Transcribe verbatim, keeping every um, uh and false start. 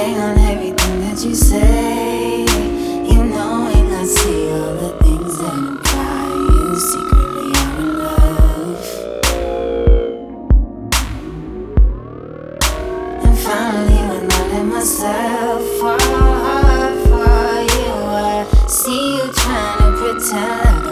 crying on everything that you say. You knowing I see all the things that imply you secretly are in love. And finally when I let myself fall hard for you, I see you trying to pretend